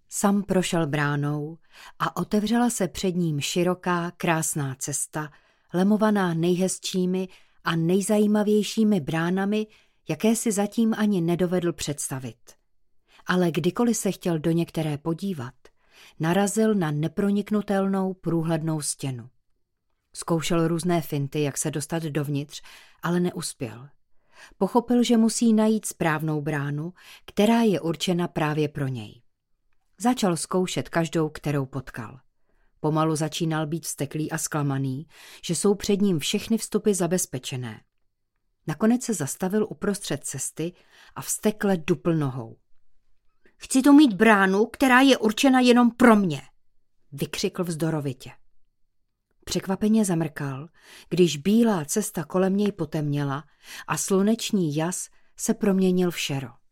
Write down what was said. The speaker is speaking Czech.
Sam prošel bránou a otevřela se před ním široká, krásná cesta, lemovaná nejhezčími a nejzajímavějšími bránami, jaké si zatím ani nedovedl představit. Ale kdykoliv se chtěl do některé podívat, narazil na neproniknutelnou průhlednou stěnu. Zkoušel různé finty, jak se dostat dovnitř, ale neuspěl. Pochopil, že musí najít správnou bránu, která je určena právě pro něj. Začal zkoušet každou, kterou potkal. Pomalu začínal být vzteklý a zklamaný, že jsou před ním všechny vstupy zabezpečené. Nakonec se zastavil uprostřed cesty a vztekle dupl nohou. Chci tu mít bránu, která je určena jenom pro mě, vykřikl vzdorovitě. Překvapeně zamrkal, když bílá cesta kolem něj potemněla a sluneční jas se proměnil v šero.